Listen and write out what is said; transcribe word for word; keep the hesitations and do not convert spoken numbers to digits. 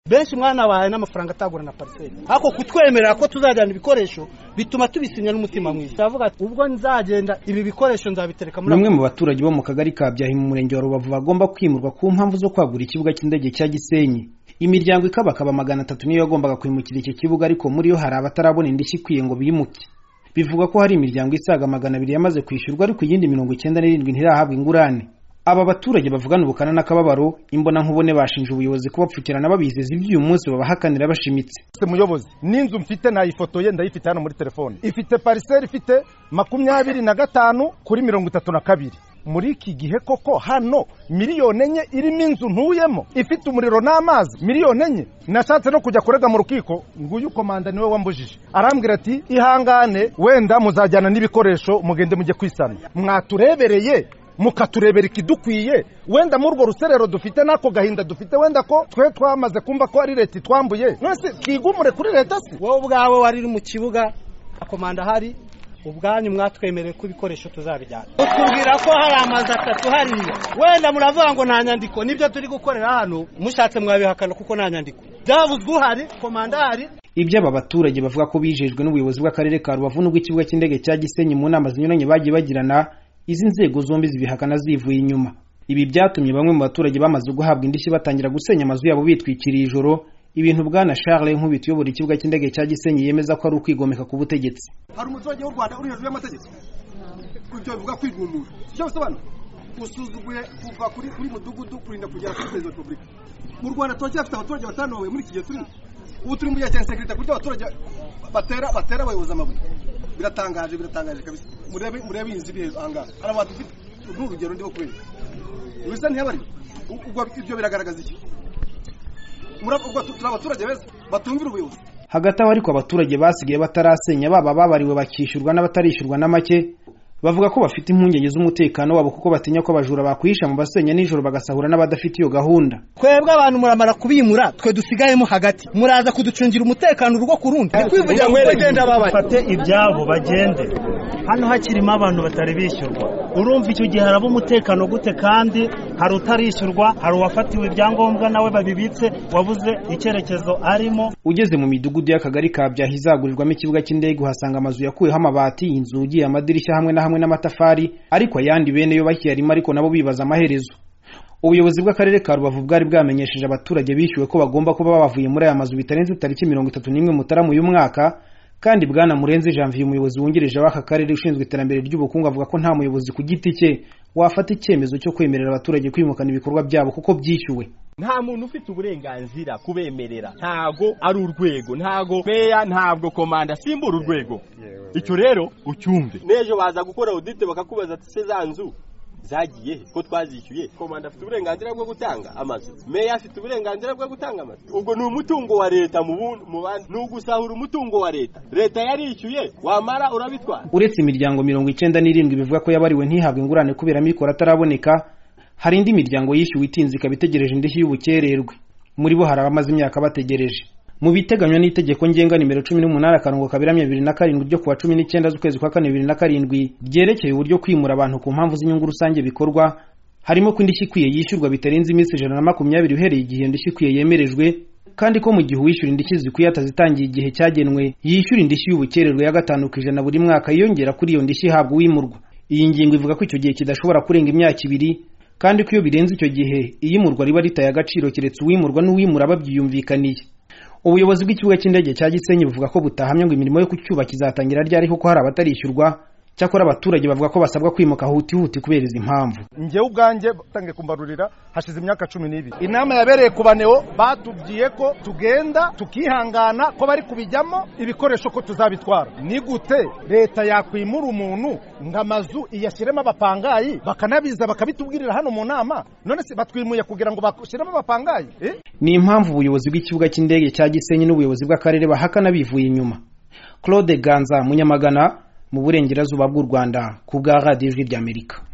benshi mwana wahaye n'amafaranga atagura na parcelle ako kutwemerera ko tuzajyana ibikoresho bituma tubisinya n'umutima mwiza ndavuga ubwo nzagenda ibi bikoresho nzabitereka muri bamwe mu baturage bo mu kagari ka Byahi mu murenge wa Rubavu bagomba kwimurwa ku mpamvu zo kwagura ikibuga cy'indege cya Gisenyi. Imiryango ikabakaba magana atatu niyo yagombaga kwimukira iki kibuga, ariko muri yo hari abatarabona indishyi ikwiye ngo bimuke. Bivuga ko hari imiryango isaga magana abiri yamaze kwishyurwa, ariko iyindi mirongo icyenda n'irindwi ntirahabwa ingurane. Aba baturage bavugana ubukana n'akababaro imbona nkubone bashinja ubuyobozi kubapfukirana babizeza iby'uyu munsi babahakanira bashimitse. Muyobozi n'inzu mfite na ifoto ye ndayifite hano muri telefone, ifite parcelle ifite makumyabiri na gatanu kuri mirongo itatu na kabiri. Muri iki gihe koko hano miliyoni enye irimo inzu ntuyemo ifite umuriro n'amazi miliyoni enye. Nashatse no kujya kurega mu rukiko, nguyu komanda niwe wambujije, arambwira ati ihangane wenda muzajyana n'ibikoresho mugende mujye kwisana. Mwaturebereye mukaturebera ikidukwiye, wenda muri urwo ruserero dufite nako gahinda dufite, wenda ko twe twamaze kumva ko ari leta twambuye, nose twigumure kuri leta se. Wowe ubwawe wari mu kibuga komanda hari ubwanyu mwatwemereye ko ibikoresho tuzabijyana, utubwira ko hari amazi atatu hariya, wenda muravuga ngo nta nyandiko. Nibyo turi gukorera hano, mushatse mwabihakana kuko nta nyandiko byavuzwe uhari komanda hari. Ibyo aba baturage bavuga ko bijejwe n'ubuyobozi bw'akarere ka Rubavu n'ubw'ikibuga cy'indege cya Gisenyi mu nama zinyuranye bagiye bagirana, izi nzego zombi zibihakana zivuye inyuma. Ibi byatumye bamwe mu baturage bamaze guhabwa indishyi batangira gusenya amazu yabo bitwikiriye ijoro, ibintu bwana Charles Nkubito uyobora ikibuga cy'indege cya Gisenyi yemeza ko ari ukwigomeka ku butegetsi. Hari umuturage w'u Rwanda uri hejuru y'amategeko, kuko bivuga kwigumura cyo bisobanura usuzuguye kuva kuri kuri mudugudu kurinda kugera kuri president wa Republika. Mu Rwanda twacyafite abaturage batanowe muri iki gihe turi ubu turi mu gihe cya security, kuko abaturage batera batera abayobozi amabuye. Biratangaje biratangaje kabisa. Murebe murebe inzi bihe anga ara abantu bafite n'urugero ndiho kubera ubisa ntiyabari ubwo ibyo biragaragaza iki? Murabwo turabaturage beza batumvira ubuyobozi. Hagati aho ariko abaturage basigaye batarasenya baba babariwe bakishyurwa n'abatarishyurwa na make, bavuga ko bafite impungenge z'umutekano wabo kuko batinya ko abajura bakwisha mu basenya nijoro bagasahura n'abadafite iyo gahunda. Twebwe abantu muramara kubimura, twe dusigayemo hagati, muraza kuducungira umutekano urugo ku rundi. Kwivugira ngo bagenda babari fate ibyabo bagende, hano hakirimo abantu batari bishyurwa. Urumva icyo gihe haraba umutekano gute? Kandi hari utarishyurwa, hari uwafatiwe ibyangombwa nawe babibitse, wabuze icyerekezo arimo. Ugeze mu midugudu y'akagari ka Byahi izagurirwamo ikibuga cy'indege uhasanga amazu yakuyeho amabati, inzugi, amadirishya hamwe na hamwe n'amatafari, ariko ayandi bene yo bakiyarimo, ariko nabo bibaza amaherezo. Ubuyobozi bw'akarere ka Rubavu bwari bwamenyesheje abaturage bishyuwe ko bagomba kuba bavuye muri aya mazu bitarenze tariki mirongo itatu n'imwe Mutarama uyu mwaka, kandi bwana Murenzi Janvier umuyobozi wungirije w'aka karere ushinzwe iterambere ry'ubukungu avuga ko nta muyobozi ku giti cye wafata icyemezo cyo kwemerera abaturage kwimukana ibikorwa byabo kuko byishyuwe. Nta muntu ufite uburenganzira kubemerera, ntago ari urwego, ntago meya, ntabwo komanda, simbura urwego. Icyo rero ucyumve. Nejo baza gukora audit bakakubaza ati se zanzu zagiye ko twazishyuye, komanda afite uburenganzira bwo gutanga amazu, meya afite uburenganzira bwo gutanga amazu. Ubwo ni umutungo wa leta mu mu bandi, n'ugusahura umutungo wa leta. Leta yarishyuye wamara urabitwara. Uretse imiryango mirongo icyenda n'irindwi bivuga ko yabariwe ntihabwe ingurane kubera mikoro ataraboneka, hari indi miryango yishyuwe itinze ikabitegereje indishyi y'ubukererwe. Muri bo hari abamaze imyaka bategereje. Mu biteganywa n'itegeko ngenga nimero cumi n'umunani akarongo kabiramya bibiri na karindwi ryo kuwa cumi n'icyenda z'ukwezi kwa kane bibiri na karindwi ryerekeye uburyo kwimura abantu ku mpamvu z'inyungu rusange bikorwa, harimo ko indishyi ikwiye yishyurwa bitarenze iminsi ijana na makumyabiri uhereye igihe indishyi ikwiye yemerejwe, kandi ko mu gihe uwishyura indishyi zikwiye atazitangiye igihe cyagenwe yishyura indishyi y'ubukererwe ya gatanu ku ijana buri mwaka yiyongera kuri iyo ndishyi ihabwa uwimurwa. Iyi ngingo ivuga ko icyo gihe kidashobora kurenga imyaka ibiri, kandi ko iyo birenze icyo gihe iyimurwa riba ritaye agaciro keretse uwimurwa n'uwimura babyiyumvikaniye. Ubuyobozi bw'ikibuga cy'indege cya Gisenyi buvuga ko butahamya ngo imirimo yo kucyubaka izatangira ryari kuko hari abatarishyurwa, cyakora abaturage bavuga ko basabwa kwimuka huti huti kubera izi mpamvu. Njyewe ubwanjye batangiye kumbarurira hashize imyaka cumi n'ibiri. Inama yabereye ku baneo batubwiye ko tugenda tukihangana ko bari kubijyamo ibikoresho ko tuzabitwara. Ni gute leta yakwimura umuntu ngamazu iyashyiremo abapangayi bakanabiza bakabitubwirira hano mu nama, none se batwimuye kugira ngo bakushyiremo abapangayi? Eh? Ni impamvu ubuyobozi bw'ikibuga cy'indege cya Gisenyi n'ubuyobozi bw'akarere bahakana bivuye inyuma. Claude Ganza Munyamagana mu burengerazuba bw'u Rwanda ku bwa Radio Ijwi ry'Amerika.